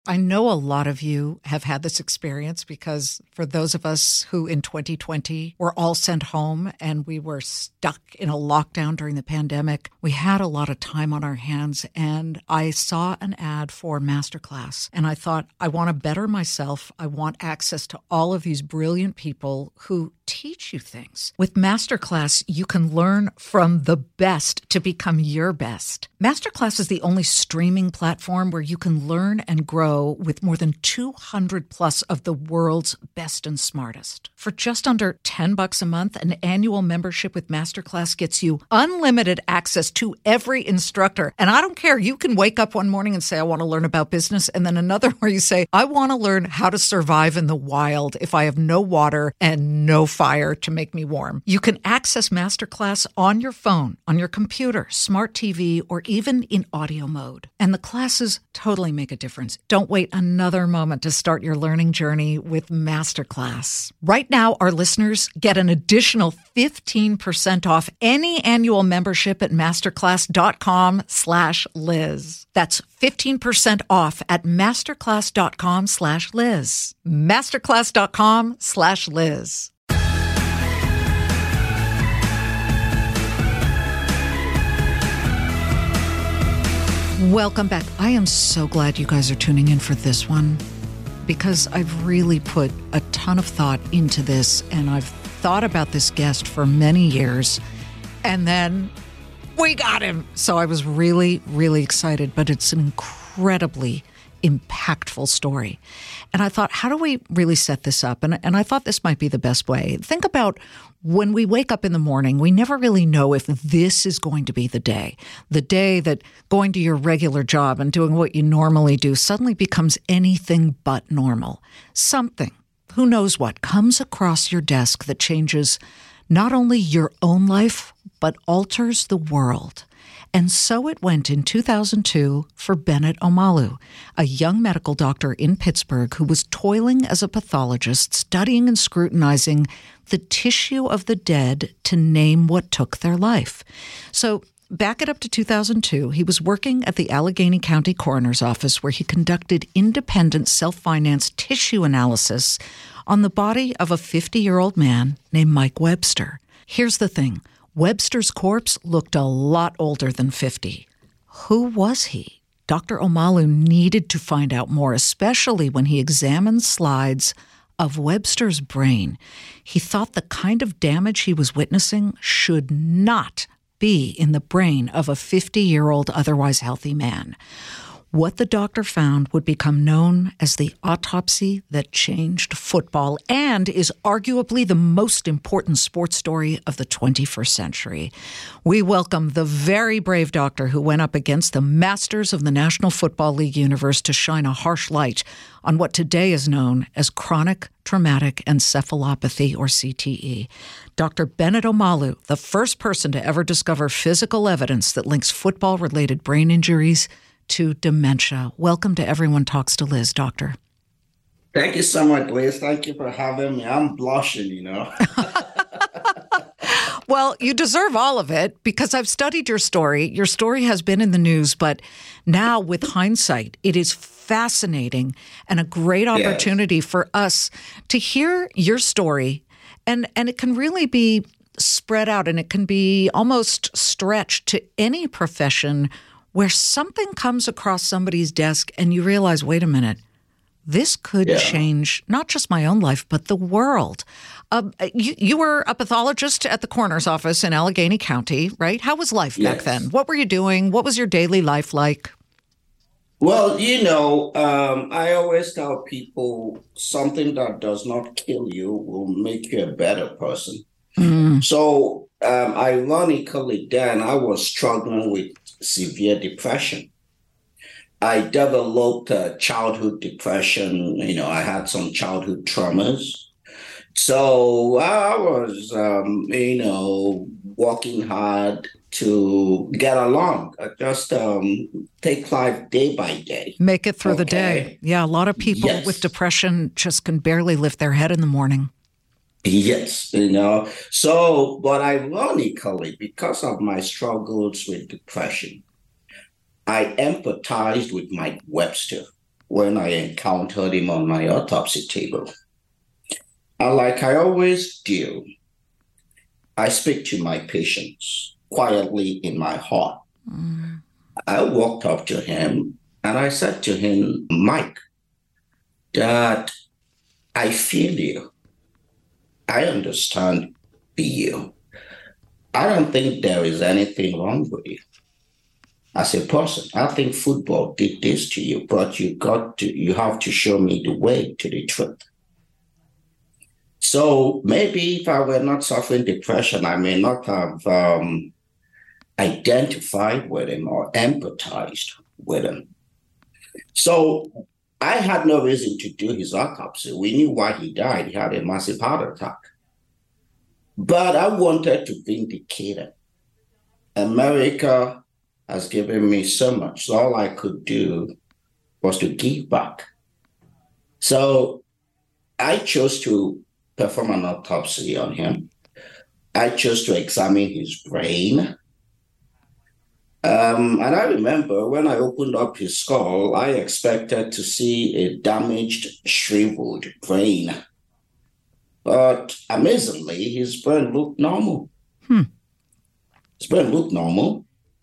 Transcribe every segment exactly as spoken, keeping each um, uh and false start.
I know a lot of you have had this experience because for those of us who in twenty twenty were all sent home and we were stuck in a lockdown during the pandemic, we had a lot of time on our hands. And I saw an ad for Masterclass and I thought, I want to better myself. I want access to all of these brilliant people who teach you things. With Masterclass, you can learn from the best to become your best. Masterclass is the only streaming platform where you can learn and grow with more than two hundred plus of the world's best and smartest. For just under ten bucks a month, an annual membership with Masterclass gets you unlimited access to every instructor. And I don't care. You can wake up one morning and say, I want to learn about business. And then another where you say, I want to learn how to survive in the wild if I have no water and no fire to make me warm. You can access Masterclass on your phone, on your computer, smart T V, or even in audio mode. And the classes totally make a difference. Don't wait another moment to start your learning journey with Masterclass. Right now, our listeners get an additional fifteen percent off any annual membership at masterclass.com slash Liz. That's fifteen percent off at masterclass.com slash Liz. Masterclass.com slash Liz. Welcome back. I am so glad you guys are tuning in for this one because I've really put a ton of thought into this and I've thought about this guest for many years and then we got him. So I was really, really excited, but it's an incredibly impactful story. And I thought, how do we really set this up? And, and I thought this might be the best way. Think about when we wake up in the morning, we never really know if this is going to be the day. The day that going to your regular job and doing what you normally do suddenly becomes anything but normal. Something, who knows what, comes across your desk that changes not only your own life, but alters the world. And so it went in two thousand two for Bennet Omalu, a young medical doctor in Pittsburgh who was toiling as a pathologist, studying and scrutinizing the tissue of the dead to name what took their life. So back it up to two thousand two, he was working at the Allegheny County Coroner's Office where he conducted independent self-financed tissue analysis on the body of a fifty-year-old man named Mike Webster. Here's the thing. Webster's corpse looked a lot older than fifty. Who was he? Doctor Omalu needed to find out more, especially when he examined slides of Webster's brain. He thought the kind of damage he was witnessing should not be in the brain of a fifty-year-old otherwise healthy man. What the doctor found would become known as the autopsy that changed football and is arguably the most important sports story of the twenty-first century. We welcome the very brave doctor who went up against the masters of the National Football League universe to shine a harsh light on what today is known as chronic traumatic encephalopathy, or C T E. Doctor Bennet Omalu, the first person to ever discover physical evidence that links football-related brain injuries to dementia. Welcome to Everyone Talks to Liz, Doctor. Thank you so much, Liz. Thank you for having me. I'm blushing, you know. Well, you deserve all of it because I've studied your story. Your story has been in the news, but now with hindsight, it is fascinating and a great opportunity yes. for us to hear your story. And, and it can really be spread out and it can be almost stretched to any profession where something comes across somebody's desk and you realize, wait a minute, this could yeah. change not just my own life, but the world. Uh, you, you were a pathologist at the coroner's office in Allegheny County, right? How was life yes. back then? What were you doing? What was your daily life like? Well, you know, um, I always tell people something that does not kill you will make you a better person. Mm. So um, ironically, then I was struggling with severe depression. I developed uh, childhood depression. You know, I had some childhood traumas. So I was, um, you know, working hard to get along, uh, just um, take life day by day. Make it through okay. the day. Yeah, a lot of people yes. with depression just can barely lift their head in the morning. Yes, you know. So, but ironically, because of my struggles with depression, I empathized with Mike Webster. when I encountered him on my autopsy table. And like I always do, I speak to my patients quietly in my heart. Mm. I walked up to him and I said to him, Mike, that I feel you. I understand you. I don't think there is anything wrong with you as a person. I think football did this to you, but you got to, you have to show me the way to the truth. So maybe if I were not suffering depression, I may not have um, identified with him or empathized with him. So I had no reason to do his autopsy. We knew why he died. He had a massive heart attack. But I wanted to vindicate him. America has given me so much. So all I could do was to give back. So I chose to perform an autopsy on him. I chose to examine his brain. Um, and I remember when I opened up his skull, I expected to see a damaged, shriveled brain. But amazingly, his brain looked normal. Hmm. His brain looked normal.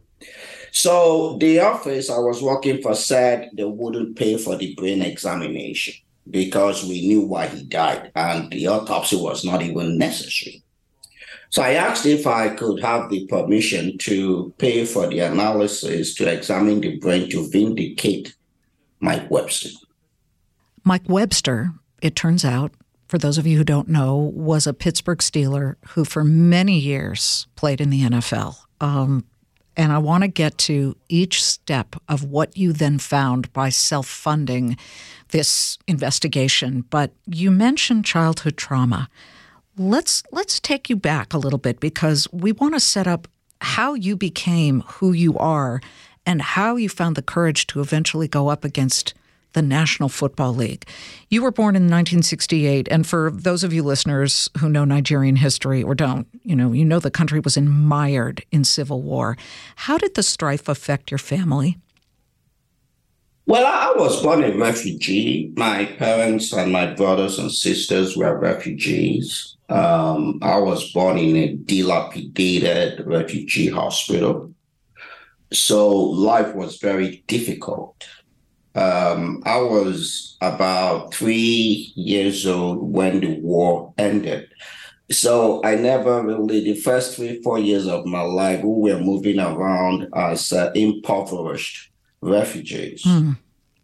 So the office I was working for said they wouldn't pay for the brain examination because we knew why he died and the autopsy was not even necessary. So I asked if I could have the permission to pay for the analysis to examine the brain to vindicate Mike Webster. Mike Webster, it turns out, for those of you who don't know, was a Pittsburgh Steeler who for many years played in the N F L. Um, and I want to get to each step of what you then found by self-funding this investigation. But you mentioned childhood trauma. Let's let's take you back a little bit because we want to set up how you became who you are and how you found the courage to eventually go up against the National Football League. You were born in nineteen sixty-eight, and for those of you listeners who know Nigerian history or don't, you know, you know the country was mired in civil war. How did the strife affect your family? Well, I was born a refugee. My parents and my brothers and sisters were refugees. Um, I was born in a dilapidated refugee hospital. So life was very difficult. Um, I was about three years old when the war ended. So I never really, the first three, four years of my life, we were moving around as uh, impoverished refugees. Mm.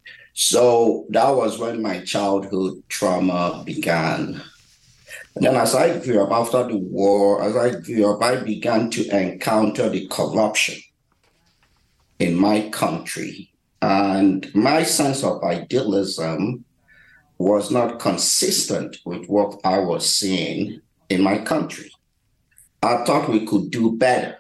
So that was when my childhood trauma began. And then as I grew up after the war, as I grew up, I began to encounter the corruption in my country. And my sense of idealism was not consistent with what I was seeing in my country. I thought we could do better.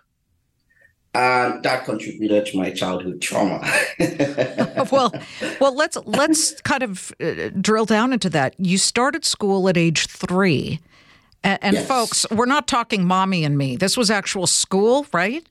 And that contributed to my childhood trauma. well, well, let's let's kind of uh, drill down into that. You started school at age three. And, and yes. Folks, we're not talking mommy and me. This was actual school, right?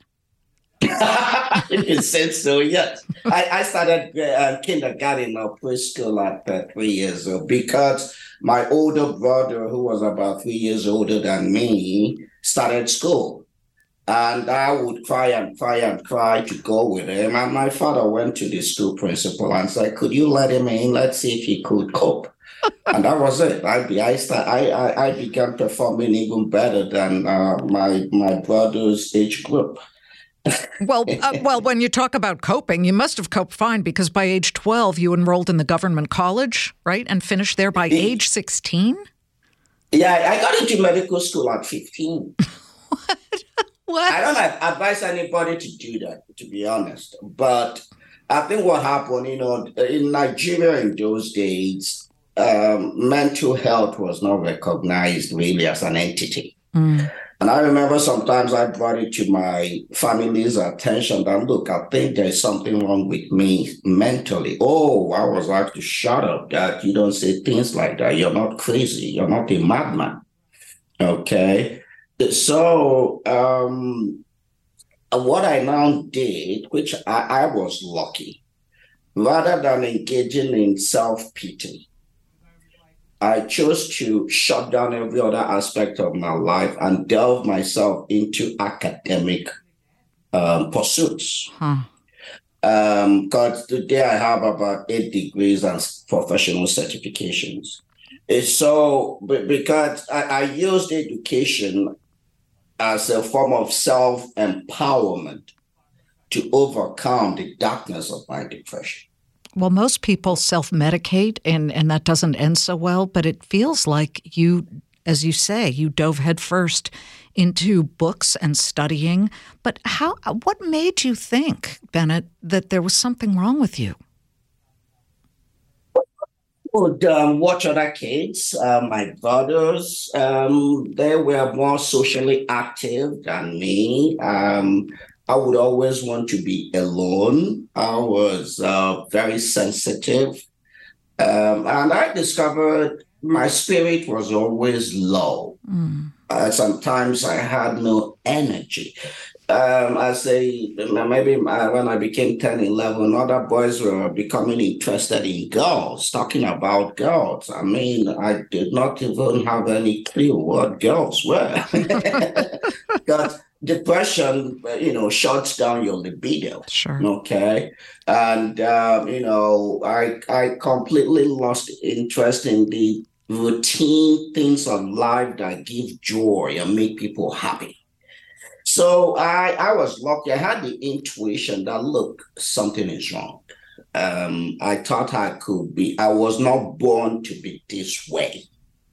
In a sense, so yes. I, I started uh, kindergarten or preschool at uh, three years old because my older brother, who was about three years older than me, started school. And I would cry and cry and cry to go with him. And my father went to the school principal and said, could you let him in? Let's see if he could cope. And that was it. I I, start, I, I, I began performing even better than uh, my, my brother's age group. well, uh, well, when you talk about coping, you must have coped fine because by age twelve, you enrolled in the government college, right? And finished there by age sixteen? Yeah, I got into medical school at fifteen. What? What? I don't advise anybody to do that, to be honest. But I think what happened, you know, in Nigeria in those days, um, mental health was not recognized really as an entity. Mm. And I remember sometimes I brought it to my family's attention that, look, I think there's something wrong with me mentally. Oh, I was like to shut up, that you don't say things like that. You're not crazy. You're not a madman. Okay. So um, what I now did, which I, I was lucky, rather than engaging in self-pity, I chose to shut down every other aspect of my life and delve myself into academic um, pursuits. Huh. Um, because today I have about eight degrees and professional certifications. It's so because I, I used education as a form of self-empowerment to overcome the darkness of my depression. Well, most people self-medicate, and, and that doesn't end so well, but it feels like you, as you say, you dove headfirst into books and studying. But how? What made you think, Bennett, that there was something wrong with you? Would um, watch other kids, uh, my brothers, um, they were more socially active than me. Um, I would always want to be alone. I was uh, very sensitive. Um, and I discovered my spirit was always low. Mm. Uh, sometimes I had no energy. Um, as a, maybe when I became ten, eleven, other boys were becoming interested in girls, talking about girls. I mean, I did not even have any clue what girls were. Because depression, you know, shuts down your libido. Sure. Okay. And, um, you know, I, I completely lost interest in the routine things of life that give joy and make people happy. So I, I was lucky. I had the intuition that, look, something is wrong. Um, I thought I could be, I was not born to be this way.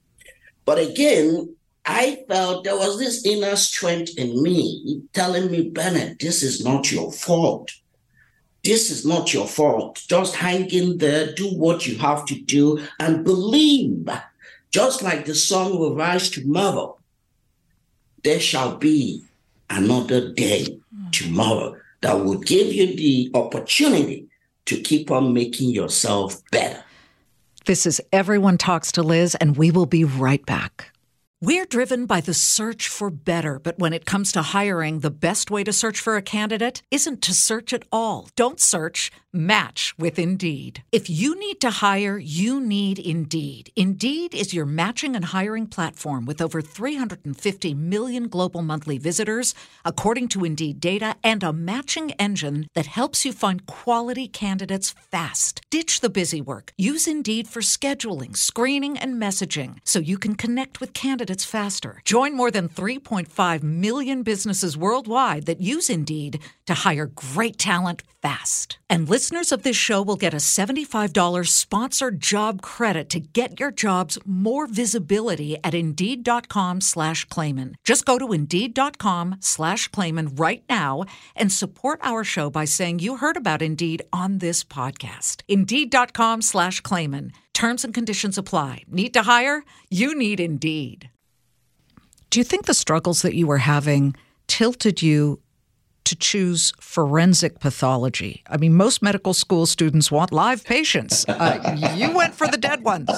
But again, I felt there was this inner strength in me telling me, Bennett, this is not your fault. This is not your fault. Just hang in there, do what you have to do, and believe. Just like the sun will rise tomorrow, there shall be another day tomorrow that will give you the opportunity to keep on making yourself better. This is Everyone Talks to Liz, and we will be right back. We're driven by the search for better, but when it comes to hiring, the best way to search for a candidate isn't to search at all. Don't search, match with Indeed. If you need to hire, you need Indeed. Indeed is your matching and hiring platform with over three hundred fifty million global monthly visitors, according to Indeed data, and a matching engine that helps you find quality candidates fast. Ditch the busy work. Use Indeed for scheduling, screening, and messaging so you can connect with candidates faster. Join more than three point five million businesses worldwide that use Indeed to hire great talent fast. And listeners of this show will get a seventy-five dollars sponsored job credit to get your jobs more visibility at Indeed.com slash Clayman. Just go to Indeed.com slash Clayman right now and support our show by saying you heard about Indeed on this podcast. Indeed.com slash Clayman. Terms and conditions apply. Need to hire? You need Indeed. Do you think the struggles that you were having tilted you to choose forensic pathology? I mean, most medical school students want live patients. Uh, you went for the dead ones.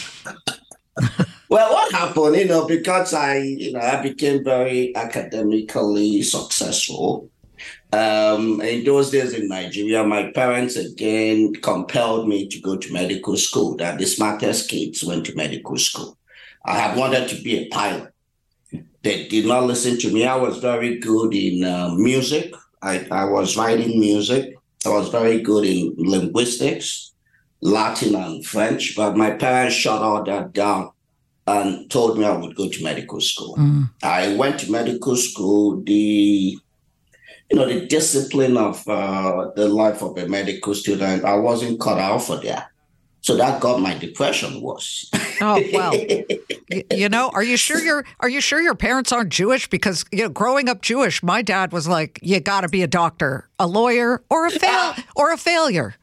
Well, what happened, you know, because I, you know, I became very academically successful. Um, in those days in Nigeria, my parents again compelled me to go to medical school. That the smartest kids went to medical school. I had wanted to be a pilot. They did not listen to me. I was very good in uh, music. I, I was writing music. I was very good in linguistics, Latin and French. But my parents shut all that down and told me I would go to medical school. Mm. I went to medical school. The You know, the discipline of uh, the life of a medical student, I wasn't cut out for that. So that got my depression worse. Oh, well, you, you know, are you sure your are you sure your parents aren't Jewish? Because, you know, growing up Jewish, my dad was like, you got to be a doctor, a lawyer, or a fail or a failure.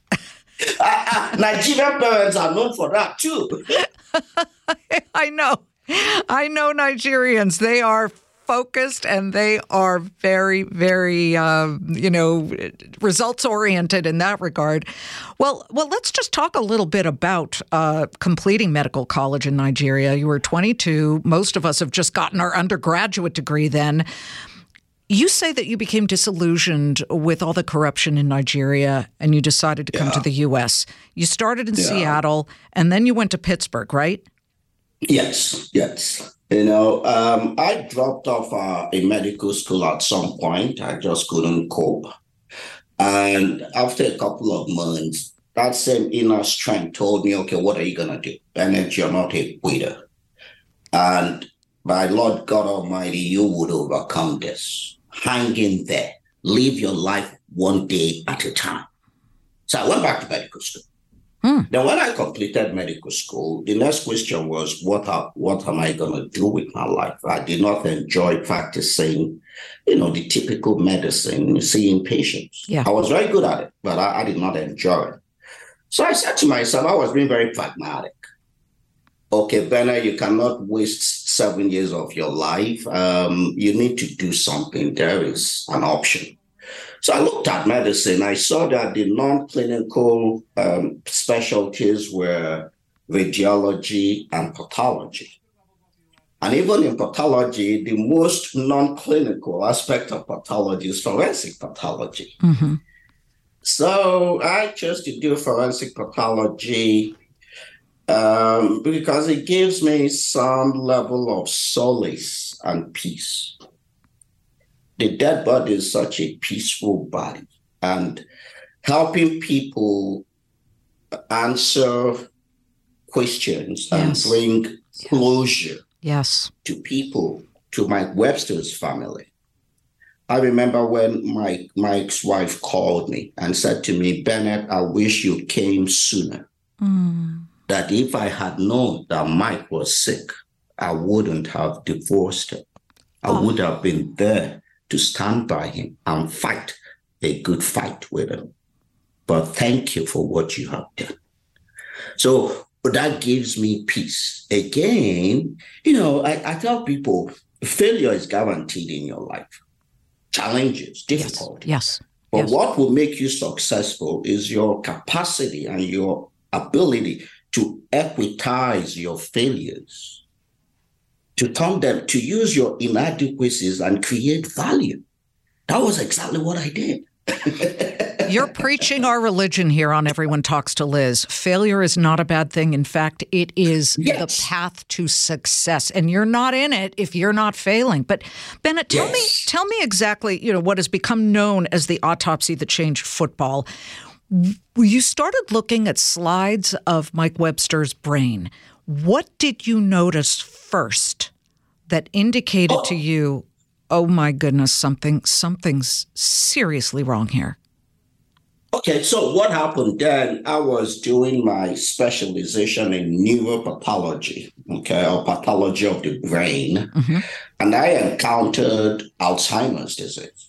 uh, Nigerian parents are known for that, too. I know. I know Nigerians. They are focused and they are very, very, uh, you know, results oriented in that regard. Well, well, let's just talk a little bit about uh, completing medical college in Nigeria. You were twenty-two. Most of us have just gotten our undergraduate degree then. You say that you became disillusioned with all the corruption in Nigeria and you decided to come Yeah. to the U S. You started in Yeah. Seattle and then you went to Pittsburgh, right? Yes, yes. You know, um, I dropped off uh, in medical school at some point. I just couldn't cope. And after a couple of months, that same inner strength told me, okay, what are you going to do? Bennett, you're not a quitter. And by Lord God Almighty, you would overcome this. Hang in there. Live your life one day at a time. So I went back to medical school. Hmm. Then when I completed medical school, the next question was, what are, what am I going to do with my life? I did not enjoy practicing, you know, the typical medicine, seeing patients. Yeah. I was very good at it, but I, I did not enjoy it. So I said to myself, I was being very pragmatic. Okay, Bernard, you cannot waste seven years of your life. Um, you need to do something. There is an option. So I looked at medicine. I saw that the non-clinical um, specialties were radiology and pathology. And even in pathology, the most non-clinical aspect of pathology is forensic pathology. Mm-hmm. So I chose to do forensic pathology um, because it gives me some level of solace and peace. The dead body is such a peaceful body, and helping people answer questions yes. and bring closure yes. to people, to Mike Webster's family. I remember when Mike, Mike's wife called me and said to me, Bennett, I wish you came sooner. Mm. That if I had known that Mike was sick, I wouldn't have divorced him. I oh. would have been there to stand by him and fight a good fight with him. But thank you for what you have done. So that gives me peace. Again, you know, I, I tell people failure is guaranteed in your life. Challenges, difficulties. Yes. yes. But yes. what will make you successful is your capacity and your ability to equitize your failures, to turn them, to use your inadequacies and create value. That was exactly what I did. You're preaching our religion here on Everyone Talks to Liz. Failure is not a bad thing. In fact, it is yes. the path to success. And you're not in it if you're not failing. But Bennett, tell yes. me, tell me exactly, you know, what has become known as the autopsy that changed football. You started looking at slides of Mike Webster's brain. What did you notice first that indicated oh. to you, oh my goodness, something something's seriously wrong here? Okay, so what happened then, I was doing my specialization in neuropathology, okay, or pathology of the brain, mm-hmm. and I encountered Alzheimer's disease.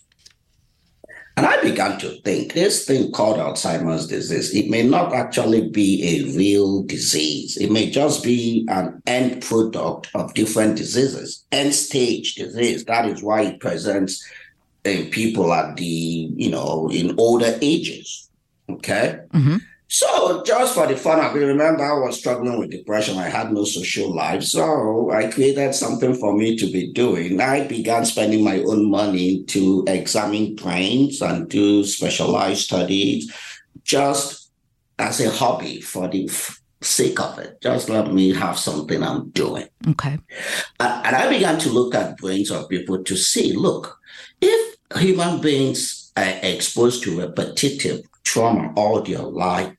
And I began to think, this thing called Alzheimer's disease, it may not actually be a real disease. It may just be an end product of different diseases, end stage disease. That is why it presents in people at the, you know, in older ages. Okay. Mm-hmm. So just for the fun of it, remember I was struggling with depression. I had no social life. So I created something for me to be doing. I began spending my own money to examine brains and do specialized studies just as a hobby for the f- sake of it. Just let me have something I'm doing. Okay. And, and I began to look at brains of people to see, look, if human beings are exposed to repetitive trauma all their life,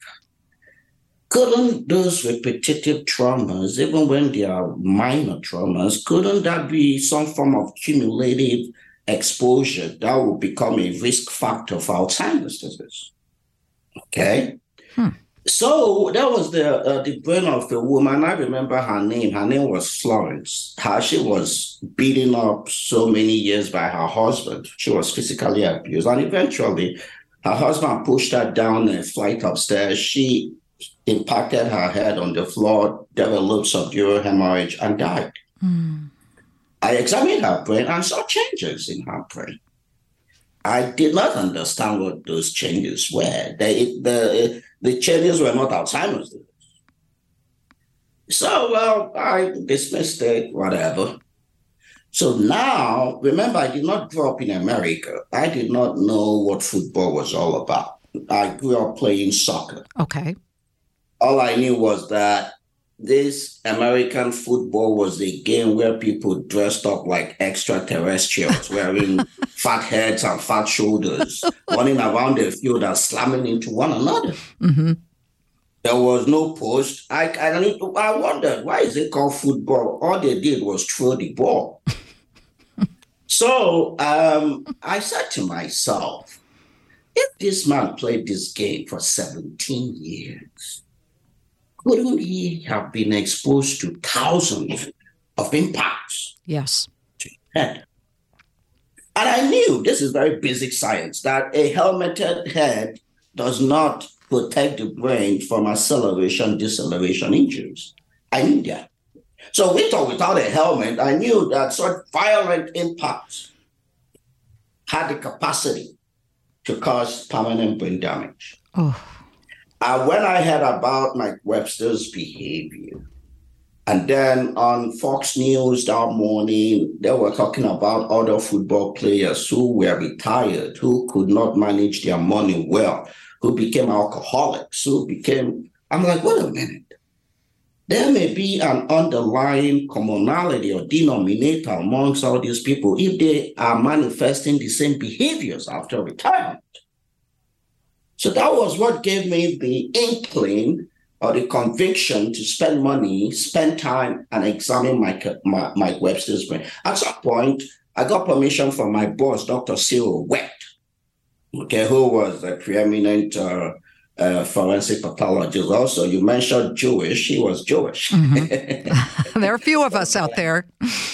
couldn't those repetitive traumas, even when they are minor traumas, couldn't that be some form of cumulative exposure that will become a risk factor for Alzheimer's disease? Okay. Hmm. So that was the uh, the brain of a woman. I remember her name. Her name was Florence. How she was beaten up so many years by her husband. She was physically abused. And eventually, her husband pushed her down a flight upstairs. She impacted her head on the floor, developed subdural hemorrhage, and died. Mm. I examined her brain and saw changes in her brain. I did not understand what those changes were. They, the, the changes were not Alzheimer's disease. So, well, I dismissed it, whatever. So now, remember, I did not grow up in America. I did not know what football was all about. I grew up playing soccer. Okay. All I knew was that this American football was a game where people dressed up like extraterrestrials, wearing fat heads and fat shoulders, running around the field and slamming into one another. Mm-hmm. There was no post. I, I, I wondered, why is it called football? All they did was throw the ball. So um, I said to myself, if this man played this game for seventeen years, couldn't he have been exposed to thousands of impacts? Yes. To his head? And I knew, this is very basic science, that a helmeted head does not protect the brain from acceleration, deceleration injuries. I knew that. So with or without a helmet, I knew that such violent impacts had the capacity to cause permanent brain damage. Oh. And when I heard about Mike Webster's behavior, and then on Fox News that morning, they were talking about other football players who were retired, who could not manage their money well, who became alcoholics, who became, I'm like, wait a minute. There may be an underlying commonality or denominator amongst all these people if they are manifesting the same behaviors after retirement. So that was what gave me the inkling or the conviction to spend money, spend time, and examine Mike, Mike Webster's brain. At some point, I got permission from my boss, Doctor Cyril Wett, okay, who was a preeminent uh, uh, forensic pathologist. Also, you mentioned Jewish. He was Jewish. Mm-hmm. There are a few of us out there.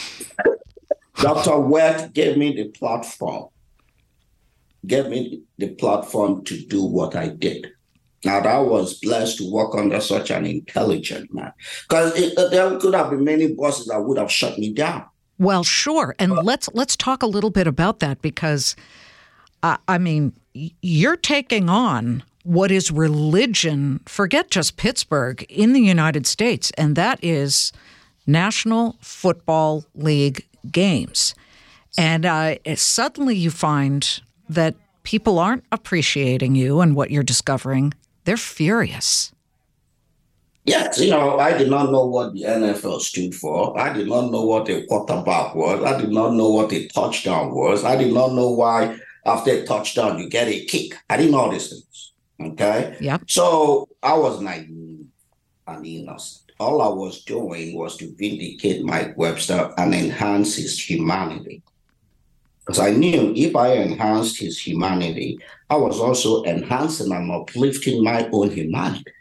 Doctor Wett gave me the platform, gave me the platform to do what I did. Now, I was blessed to work under such an intelligent man, because there could have been many bosses that would have shut me down. Well, sure. And uh, let's let's talk a little bit about that, because, uh, I mean, you're taking on what is religion, forget just Pittsburgh, in the United States, and that is National Football League games. And uh, suddenly you find that people aren't appreciating you and what you're discovering. They're furious. Yes, you know, I did not know what the N F L stood for. I did not know what a quarterback was. I did not know what a touchdown was. I did not know why after a touchdown you get a kick. I didn't know all these things, okay? Yep. So I was naive and innocent. All I was doing was to vindicate Mike Webster and enhance his humanity. Because I knew if I enhanced his humanity, I was also enhancing and uplifting my own humanity.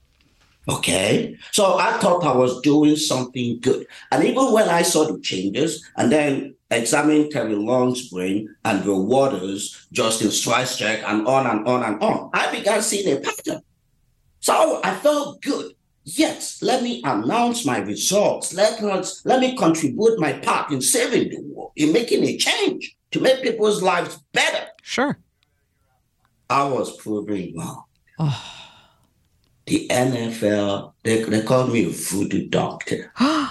Okay? So I thought I was doing something good. And even when I saw the changes and then examined Terry Long's brain, Andrew Waters, Justin Streischer, and on and on and on, I began seeing a pattern. So I felt good. Yes, let me announce my results. Let us, let me contribute my part in saving the world, in making a change to make people's lives better. Sure. I was proving wrong. Oh. The N F L, they, they called me a voodoo doctor.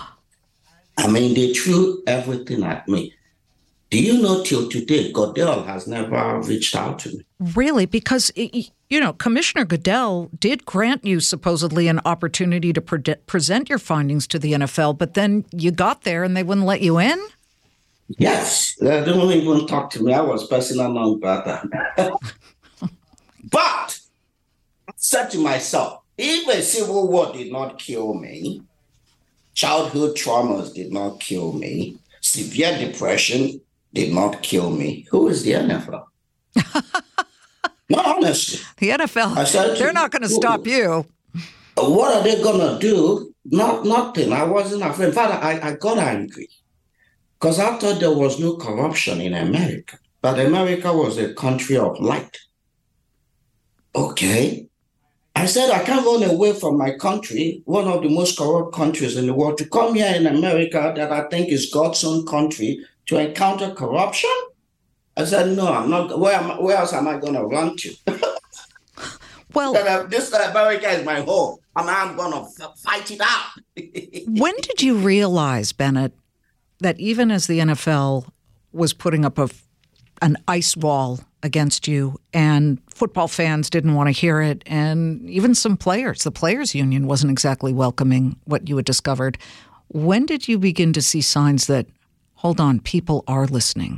I mean, they threw everything at me. Do you know, till today, Goodell has never reached out to me. Really? Because, you know, Commissioner Goodell did grant you supposedly an opportunity to pre- present your findings to the N F L, but then you got there and they wouldn't let you in? Yes. They didn't even talk to me. I was personal non-grata. But I said to myself, if a civil war did not kill me, childhood traumas did not kill me, severe depression did not kill me, who is the N F L? No, honestly. The N F L, they're not going to stop you. What are they going to do? Not nothing. I wasn't afraid. In fact, I, I got angry because I thought there was no corruption in America, but America was a country of light. Okay. I said, I can't run away from my country, one of the most corrupt countries in the world, to come here in America that I think is God's own country to encounter corruption. I said, no, I'm not. Where, am, where else am I going to run to? Well, this America is my home, and I'm going to fight it out. When did you realize, Bennett, that even as the N F L was putting up a, an ice wall against you and football fans didn't want to hear it, and even some players, the players union wasn't exactly welcoming what you had discovered. When did you begin to see signs that, hold on, people are listening?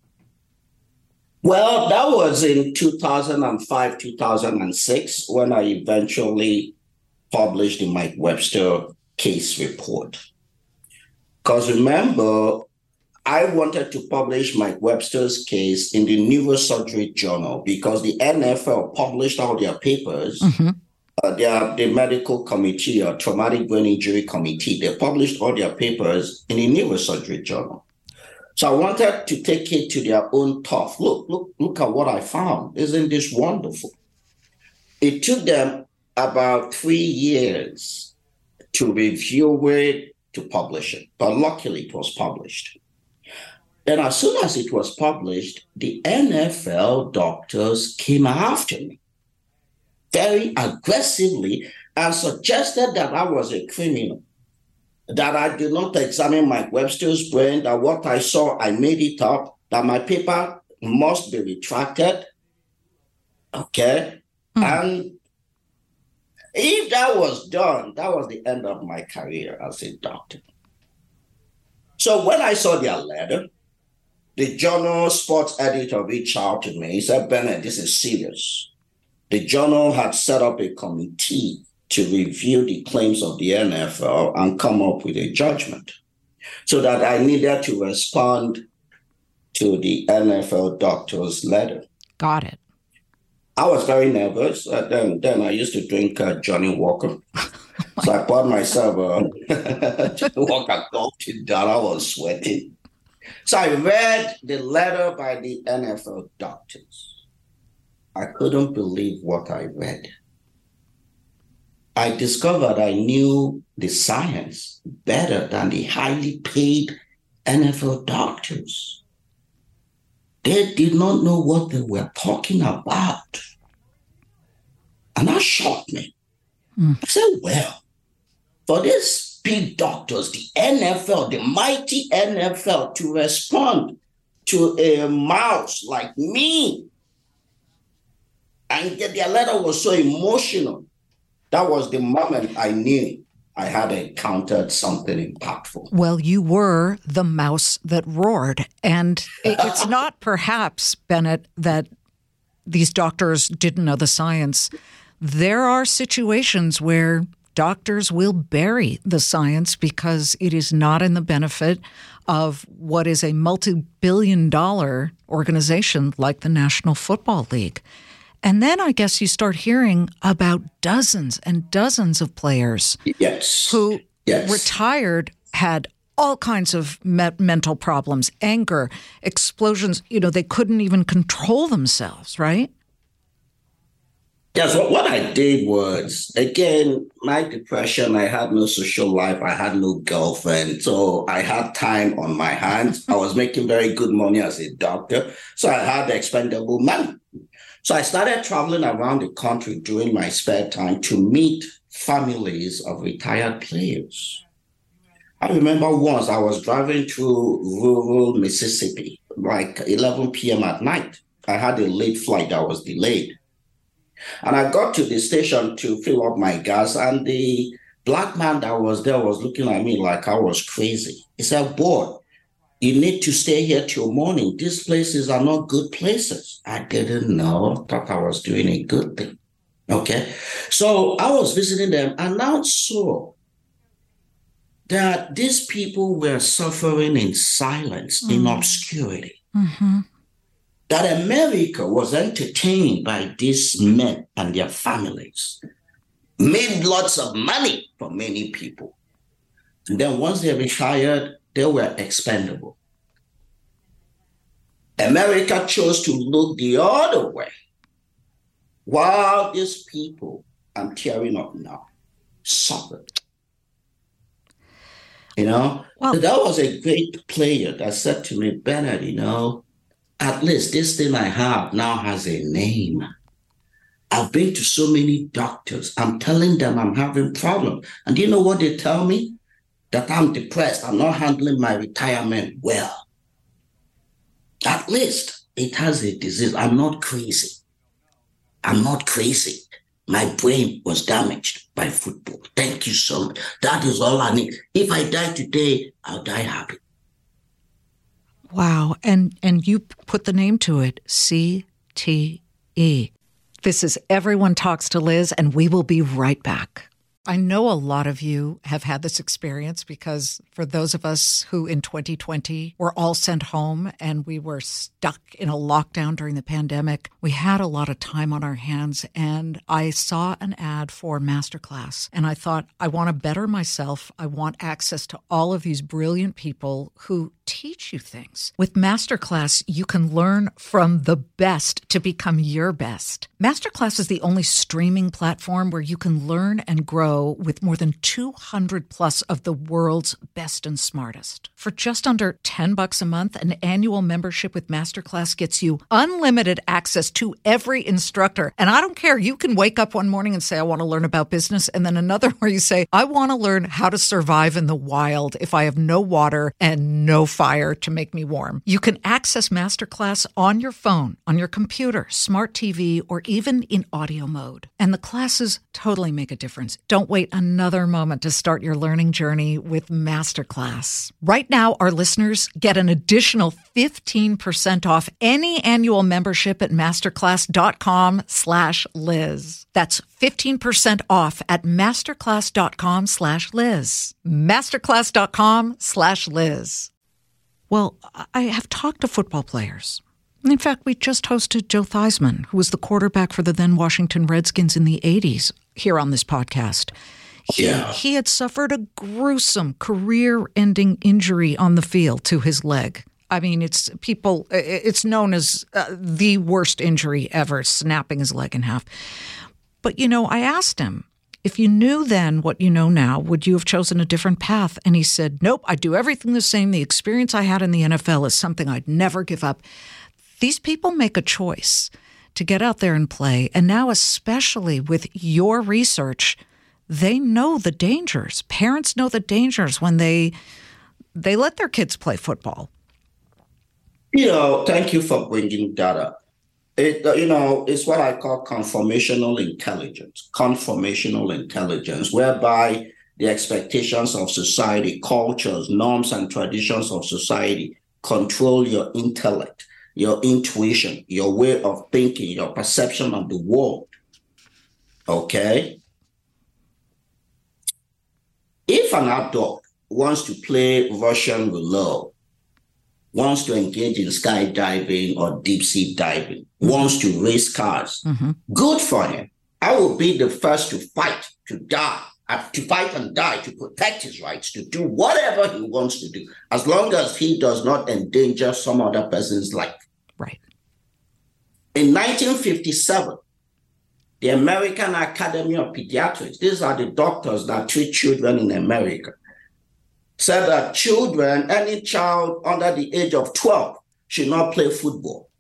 Well, that was in two thousand five, two thousand six, when I eventually published the Mike Webster case report. Because remember, I wanted to publish Mike Webster's case in the Neurosurgery Journal because the N F L published all their papers. Mm-hmm. Uh, their, the medical committee or traumatic brain injury committee, they published all their papers in the Neurosurgery Journal. So I wanted to take it to their own turf. Look, look, look at what I found. Isn't this wonderful? It took them about three years to review it, to publish it. But luckily, it was published. Then as soon as it was published, the N F L doctors came after me very aggressively and suggested that I was a criminal, that I did not examine Mike Webster's brain, that what I saw, I made it up, that my paper must be retracted. Okay? Mm. And if that was done, that was the end of my career as a doctor. So when I saw their letter, the Journal sports editor reached out to me. He said, Bennett, this is serious. The Journal had set up a committee to review the claims of the N F L and come up with a judgment, so that I needed to respond to the N F L doctor's letter. Got it. I was very nervous. Uh, then, then I used to drink uh, Johnny Walker. So I bought myself a Johnny Walker coffee that I was sweating. So I read the letter by the N F L doctors. I couldn't believe what I read. I discovered I knew the science better than the highly paid N F L doctors. They did not know what they were talking about. And that shocked me. Mm. I said, well, for these big doctors, the N F L, the mighty N F L, to respond to a mouse like me, and their letter was so emotional, that was the moment I knew I had encountered something impactful. Well, you were the mouse that roared. And it's not perhaps, Bennett, that these doctors didn't know the science. There are situations where doctors will bury the science because it is not in the benefit of what is a multi-billion dollar organization like the National Football League. And then I guess you start hearing about dozens and dozens of players yes. who yes. retired, had all kinds of me- mental problems, anger, explosions. You know, they couldn't even control themselves, right? Yes, what, what I did was, again, my depression, I had no social life, I had no girlfriend, so I had time on my hands. I was making very good money as a doctor, so I had expendable money. So I started traveling around the country during my spare time to meet families of retired players. I remember once I was driving through rural Mississippi, like eleven p.m. at night. I had a late flight that was delayed. And I got to the station to fill up my gas, and the black man that was there was looking at me like I was crazy. He said, boy, you need to stay here till morning. These places are not good places. I didn't know, thought I was doing a good thing. Okay. So I was visiting them and now saw that these people were suffering in silence, mm. in obscurity. Mm-hmm. That America was entertained by these men and their families, made lots of money for many people. And then once they retired, they were expendable. America chose to look the other way, while these people, I'm tearing up now, suffered. You know, well, that was a great player that said to me, Bernard, you know, at least this thing I have now has a name. I've been to so many doctors. I'm telling them I'm having problems. And do you know what they tell me? that I'm depressed, I'm not handling my retirement well. At least it has a disease. I'm not crazy. I'm not crazy. My brain was damaged by football. Thank you so much. That is all I need. If I die today, I'll die happy. Wow. And and you put the name to it, C T E. This is Everyone Talks to Liz, and we will be right back. I know a lot of you have had this experience because for those of us who in twenty twenty were all sent home and we were stuck in a lockdown during the pandemic, we had a lot of time on our hands, and I saw an ad for Masterclass and I thought, I want to better myself. I want access to all of these brilliant people who teach you things. With Masterclass, you can learn from the best to become your best. Masterclass is the only streaming platform where you can learn and grow with more than two hundred plus of the world's best and smartest. For just under ten bucks a month, an annual membership with Masterclass gets you unlimited access to every instructor. And I don't care. You can wake up one morning and say, I want to learn about business. And then another where you say, I want to learn how to survive in the wild if I have no water and no fire to make me warm. You can access Masterclass on your phone, on your computer, smart T V, or even in audio mode. And the classes totally make a difference. Don't wait another moment to start your learning journey with Masterclass. Right now, our listeners get an additional fifteen percent off any annual membership at masterclass.com slash Liz. That's fifteen percent off at masterclass.com slash Liz. Masterclass.com slash Liz. Well, I have talked to football players. In fact, we just hosted Joe Theismann, who was the quarterback for the then Washington Redskins in the eighties, here on this podcast. He, Yeah. he had suffered a gruesome career-ending injury on the field to his leg. I mean, it's people. It's known as uh, the worst injury ever, snapping his leg in half. But, you know, I asked him, if you knew then what you know now, would you have chosen a different path? And he said, nope, I do everything the same. The experience I had in the N F L is something I'd never give up. These people make a choice to get out there and play. And now, especially with your research, they know the dangers. Parents know the dangers when they they let their kids play football. You know, thank you for bringing that up. It, uh, you know, it's what I call conformational intelligence, conformational intelligence, whereby the expectations of society, cultures, norms, and traditions of society control your intellect, your intuition, your way of thinking, your perception of the world. Okay? If an adult wants to play Russian roulette, wants to engage in skydiving or deep sea diving, mm-hmm. wants to race cars, mm-hmm. good for him. I will be the first to fight, to die, uh, to fight and die, to protect his rights, to do whatever he wants to do, as long as he does not endanger some other person's life. Right. In nineteen fifty-seven, the American Academy of Pediatrics, these are the doctors that treat children in America, said that children, any child under the age of twelve should not play football.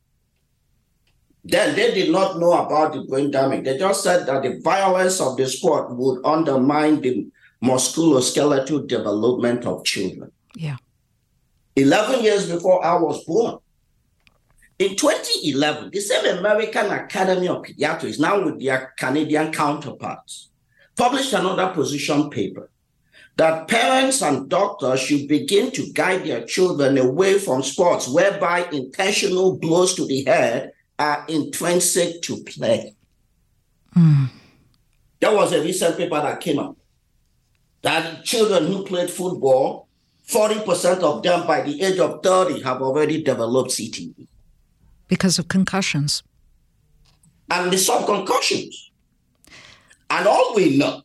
Then they did not know about the brain damage. They just said that the violence of the sport would undermine the musculoskeletal development of children. Yeah. eleven years before I was born. In twenty eleven, the same American Academy of Pediatrics, now with their Canadian counterparts, published another position paper that parents and doctors should begin to guide their children away from sports whereby intentional blows to the head are intrinsic to play. Mm. There was a recent paper that came out that children who played football, forty percent of them by the age of thirty have already developed C T E. Because of concussions. And the sub-concussions. And all we know,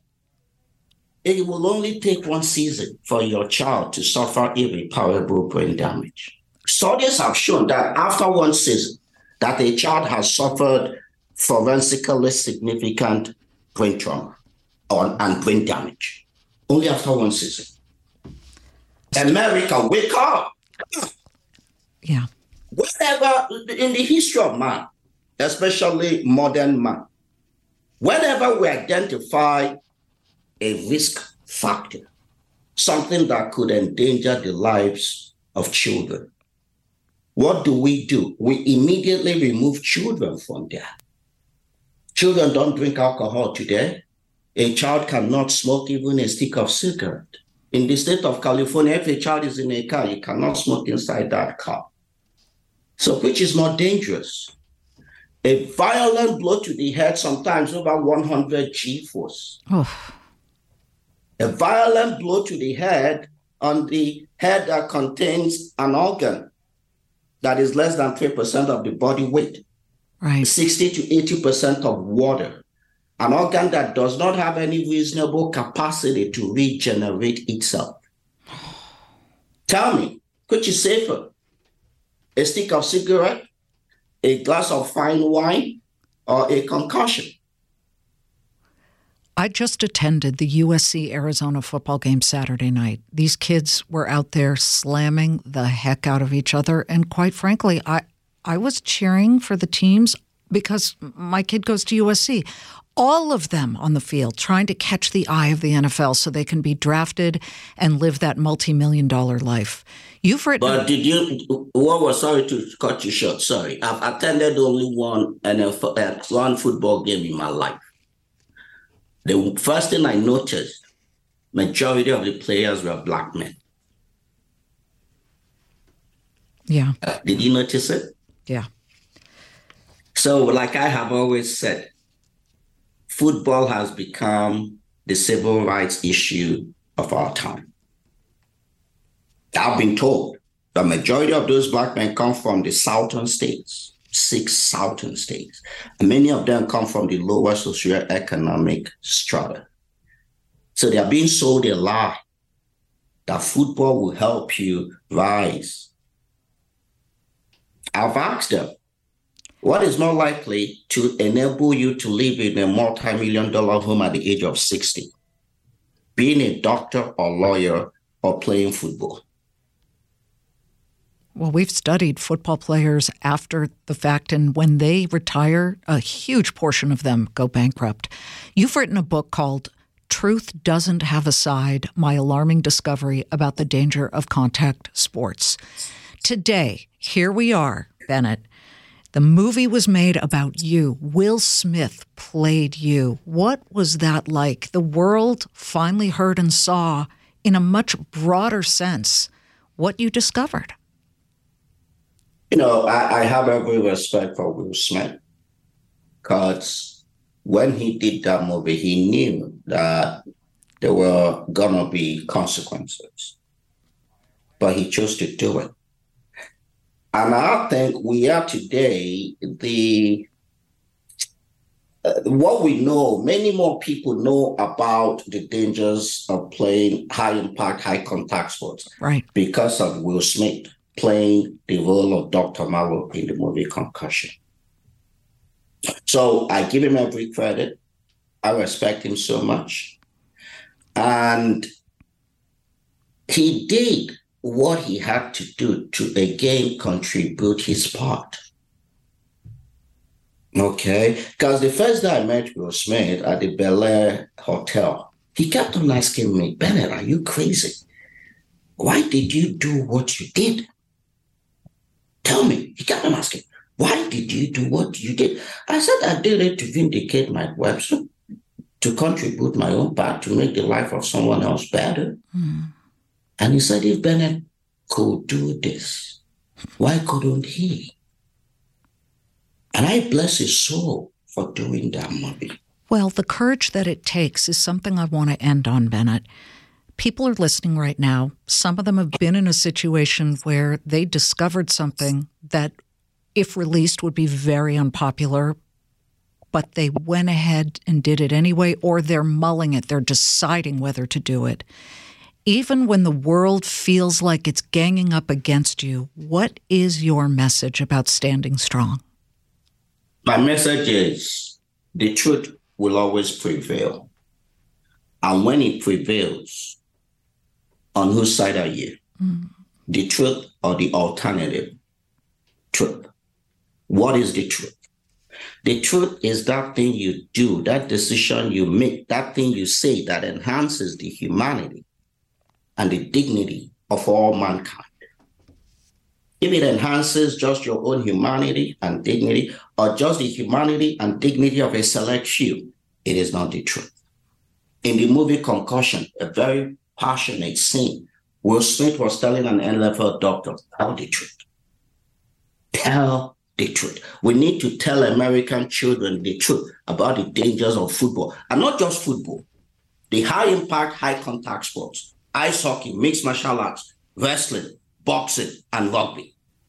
it will only take one season for your child to suffer irreparable brain damage. Studies have shown that after one season, that a child has suffered forensically significant brain trauma or, and brain damage. Only after one season. America, wake up! Yeah. Whenever, in the history of man, especially modern man, whenever we identify a risk factor, something that could endanger the lives of children. What do we do? We immediately remove children from there. Children don't drink alcohol today. A child cannot smoke even a stick of cigarette. In the state of California, if a child is in a car, you cannot smoke inside that car. So which is more dangerous? A violent blow to the head, sometimes over one hundred G force. Oh. A violent blow to the head on the head that contains an organ that is less than three percent of the body weight. Right. sixty to eighty percent of water. An organ that does not have any reasonable capacity to regenerate itself. Tell me, which is safer? A stick of cigarette, a glass of fine wine, or a concussion? I just attended the U S C-Arizona football game Saturday night. These kids were out there slamming the heck out of each other. And quite frankly, I, I was cheering for the teams because my kid goes to U S C. All of them on the field trying to catch the eye of the N F L so they can be drafted and live that multi-million dollar life. You've written... But did you... Well, well, sorry to cut you short. Sorry. I've attended only one N F L, uh, one football game in my life. The first thing I noticed, majority of the players were black men. Yeah. Uh, did you notice it? Yeah. So, like I have always said, football has become the civil rights issue of our time. I've been told the majority of those black men come from the southern states, six southern states. And many of them come from the lower socioeconomic strata. So they are being sold a lie that football will help you rise. I've asked them, what is more likely to enable you to live in a multi-million dollar home at the age of sixty? Being a doctor or lawyer or playing football? Well, we've studied football players after the fact, and when they retire, a huge portion of them go bankrupt. You've written a book called Truth Doesn't Have a Side, My Alarming Discovery About the Danger of Contact Sports. Today, here we are, Bennett. The movie was made about you. Will Smith played you. What was that like? The world finally heard and saw, in a much broader sense, what you discovered. You know, I, I have every respect for Will Smith, because when he did that movie, he knew that there were going to be consequences. But he chose to do it. And I think we are today, the uh, what we know, many more people know about the dangers of playing high-impact, high-contact sports. Right. Because of Will Smith playing the role of Doctor Marrow in the movie Concussion. So I give him every credit. I respect him so much. And he did what he had to do to again contribute his part. Okay? Because the first day I met Will Smith at the Bel Air Hotel, he kept on asking me, Bennett, are you crazy? Why did you do what you did? Tell me. He kept on asking, why did you do what you did? I said I did it to vindicate my website, to contribute my own part, to make the life of someone else better. Mm. And he said, if Bennett could do this, why couldn't he? And I bless his soul for doing that movie. Well, the courage that it takes is something I want to end on, Bennett. People are listening right now. Some of them have been in a situation where they discovered something that, if released, would be very unpopular, but they went ahead and did it anyway, or they're mulling it. They're deciding whether to do it. Even when the world feels like it's ganging up against you, what is your message about standing strong? My message is the truth will always prevail. And when it prevails, on whose side are you? Mm. The truth or the alternative truth? What is the truth? The truth is that thing you do, that decision you make, that thing you say that enhances the humanity and the dignity of all mankind. If it enhances just your own humanity and dignity, or just the humanity and dignity of a select few, it is not the truth. In the movie Concussion, a very passionate scene, Will Smith was telling an N F L doctor, tell the truth. Tell the truth. We need to tell American children the truth about the dangers of football, and not just football, the high-impact, high-contact sports, ice hockey, mixed martial arts, wrestling, boxing, and rugby.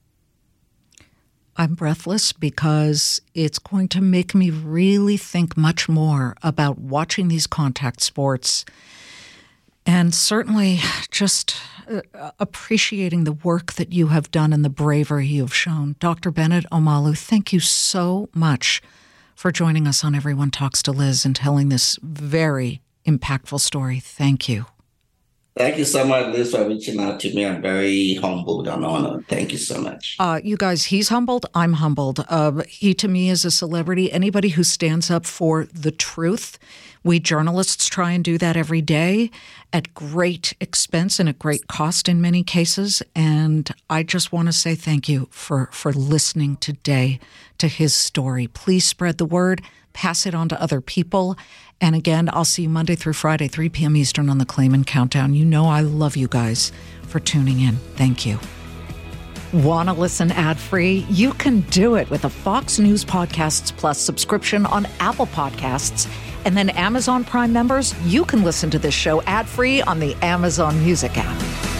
I'm breathless because it's going to make me really think much more about watching these contact sports and certainly just uh, appreciating the work that you have done and the bravery you have shown. Doctor Bennet Omalu, thank you so much for joining us on Everyone Talks to Liz and telling this very impactful story. Thank you. Thank you so much, Liz, for reaching out to me. I'm very humbled and honored. Thank you so much. Uh, you guys, he's humbled. I'm humbled. Uh, he, to me, is a celebrity. Anybody who stands up for the truth. We journalists try and do that every day at great expense and at great cost in many cases. And I just want to say thank you for, for listening today to his story. Please spread the word. Pass it on to other people. And again, I'll see you Monday through Friday, three p.m. Eastern on the Clayman Countdown. You know I love you guys for tuning in. Thank you. Want to listen ad-free? You can do it with a Fox News Podcasts Plus subscription on Apple Podcasts. And then Amazon Prime members, you can listen to this show ad-free on the Amazon Music app.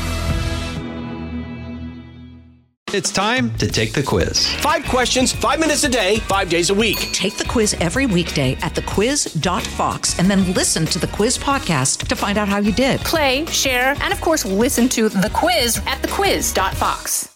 It's time to take the quiz. Five questions, five minutes a day, five days a week. Take the quiz every weekday at the quiz dot fox and then listen to the quiz podcast to find out how you did. Play, share, and of course, listen to The Quiz at the quiz dot fox.